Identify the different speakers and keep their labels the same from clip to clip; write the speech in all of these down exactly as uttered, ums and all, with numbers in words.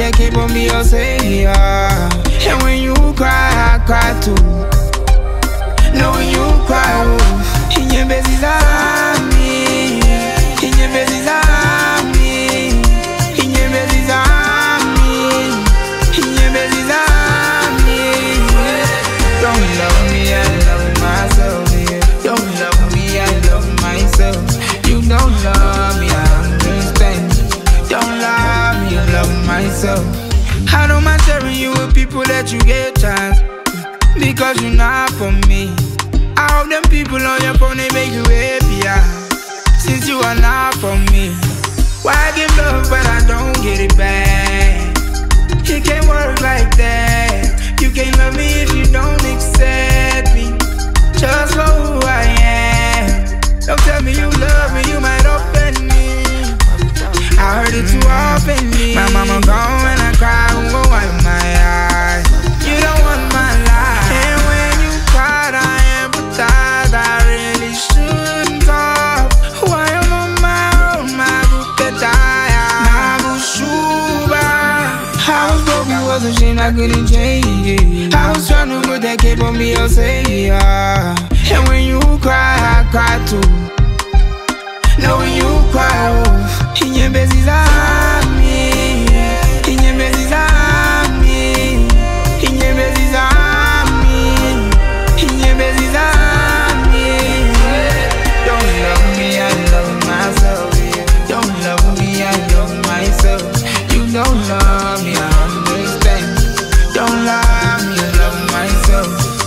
Speaker 1: they keep on me, I'll say, yeah. And when you cry, I cry too. No, when you cry, oh, in your best is on me. In your best is on me. In your best is on me. In your best is on me. Don't love me, I love myself. Yeah. Don't love me, I love myself. You don't love me, I understand. Don't love me, I love myself. I don't mind sharing you with people that you get chance, because you're not for me. I hope them people on your phone, they make you happier, since you are not for me. Why I give love but I don't get it back? It can't work like that. You can't love me if you don't accept me, just for who I am. Don't tell me you love me, you might offend me. I heard it too often. My mama gone when I cry, who gon' wipe my eyes? You don't want my life. And when you cried, I empathize. I really shouldn't talk. Why am I on my own? My buketaya, my bushuba. I was broke, it was a shame I couldn't change it. I was trying to put that cape on me, I'll say, yeah. And when you cry, I cry too. No, when you cry, oh, in your best is on me. In your best is on me. In your best is on me. In your best is on me. Don't love me, I love myself. Don't love me, I love myself. You don't love me, I understand. Don't love me, I love myself.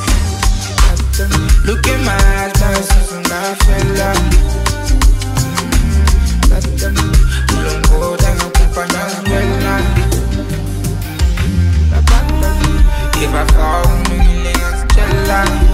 Speaker 1: Look in my eyes, my sister, my fella. If I fall, I'm gonna